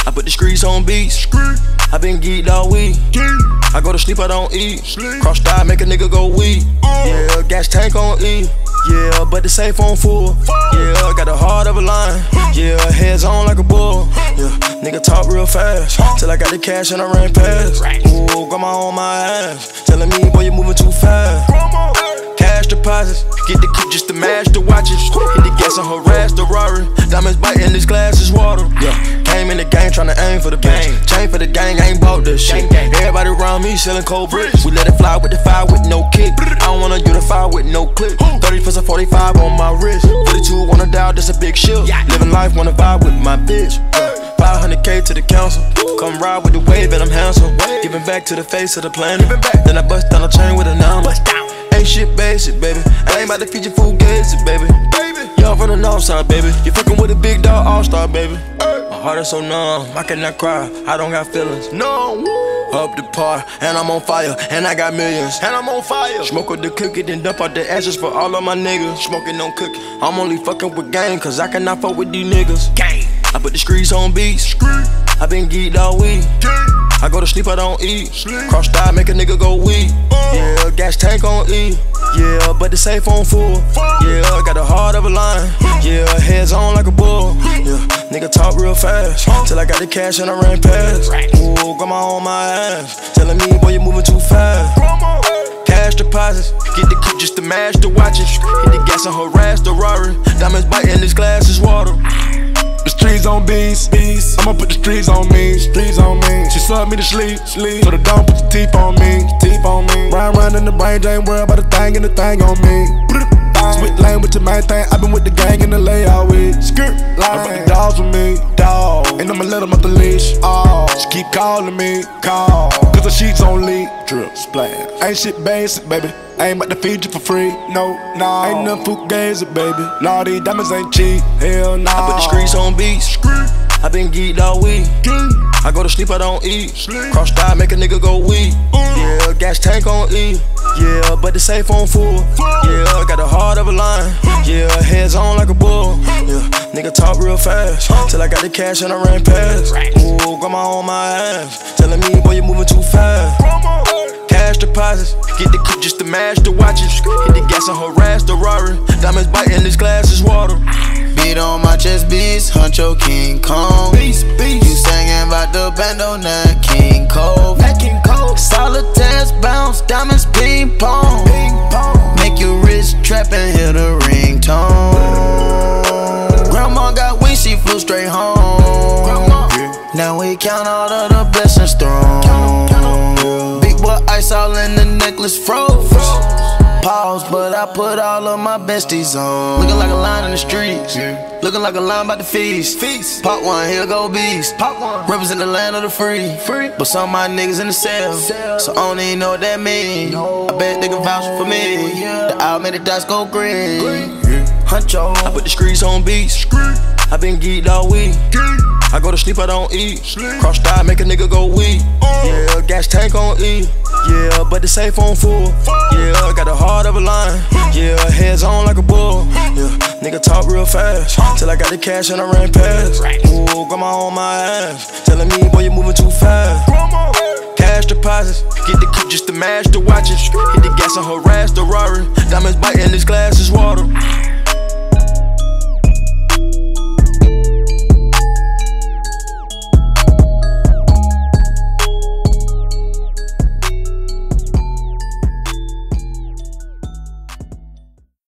I put the streets on beats. I been geeked all week. I go to sleep, I don't eat. Cross die, make a nigga go weak. Yeah, gas tank on E. Yeah, but the safe on full. Yeah, got the heart of a lion. Yeah, heads on like a bull. Yeah, nigga talk real fast. Till I got the cash and I ran past. Ooh, grandma on my ass. Telling me, boy, you moving too fast. Cash deposits, get the coupe just to match the watches. Hit the gas and harass the Rari. Diamonds biting, this glass is water. Yeah, came in the game tryna aim for the bang. Chain for the gang, I ain't bought this shit. Everybody around me selling cold bricks. We let it fly with the fire with no kick. I don't wanna unify with no clip. 30 for 45 on my wrist. 42 wanna dial, that's a big shield. Living life, wanna vibe with my bitch. 500K to the council. Come ride with the wave and I'm handsome. Giving back to the face of the planet. Then I bust down the chain with a number. Ain't shit basic, baby. I ain't about to feed your food gazing, baby. Y'all from the north side, baby. You fucking with a big dog all-star, baby. My heart is so numb, I cannot cry. I don't got feelings. No. Up the par, and I'm on fire, and I got millions, and I'm on fire. Smoke with the cookie, then dump out the ashes for all of my niggas. Smoking on cookie. I'm only fucking with gang, cause I cannot fuck with these niggas. Gang. I put the streets on beats. I been geeked all week. I go to sleep, I don't eat. Cross die, make a nigga go weak. Yeah, gas tank on E. Yeah, but the safe on full. Yeah, got the heart of a lion. Yeah, heads on like a bull. Yeah, nigga talk real fast. Till I got the cash and I ran past. Ooh, grandma on my ass. Telling me, boy, you moving too fast. Cash deposits, get the coupe just to match the watches. Hit the gas and harass the Rari. Diamonds biting, this glass is water. The streets on beats. I'ma put the streets on me. She sucked me to sleep. So the don't put the teeth on me. Round in the brain, ain't worried about the thing and the thing on me. Split lane with the main thing. I been with the gang in the layout with. I brought the dogs with me. And I'ma let them off the leash. She keep calling me. Cause the sheets on leak. Drip, splash. Ain't shit basic, baby. I ain't about to feed you for free. No. Ain't nothing fugazi, baby. Nah, these diamonds ain't cheap. Hell nah. I put the streets on beats. I been geeked all week. I go to sleep, I don't eat. Cross die, make a nigga go weak. Yeah, gas tank on E. Yeah, but the safe on full. Yeah, got the heart of a lion. Yeah, heads on like a bull. Yeah, nigga talk real fast. Till I got the cash and I ran past. Ooh, grandma on my ass. Telling me, boy, you moving too fast. Cash deposits, get the coupe just to match the watches. Hit the gas and harass the Rari. Diamonds biting, this glass is water. Beat on my chest, beats, Huncho King Kong. Beast. You singing about the bando, not King Cole. Solitaires bounce, diamonds ping pong. Make you rich, trap and hear the ringtone. Grandma got wings, she flew straight home. Now we count all of the blessings thrown. Big boy ice all in the necklace froze. Pause, but I put all of my besties on. Looking like a line in the streets. Looking like a line about the feast. Pop one, here go beast. Represent the land of the free. But some of my niggas in the cell. So I don't even know what that mean. I bet they can vouch for me. The automatic dots go green. Huncho. I put the streets on beats. I been geeked all week. I go to sleep, I don't eat. Cross die, make a nigga go weak. Yeah, gas tank on E. Yeah, but the safe on full. Yeah, got the heart of a lion. Yeah, heads on like a bull. Yeah, nigga talk real fast. Till I got the cash and I ran past. Ooh, grandma on my ass. Telling me, boy, you moving too fast. Cash deposits, get the coupe just to match the watches. Hit the gas and harass the Rari. Diamonds biting, this glass is water.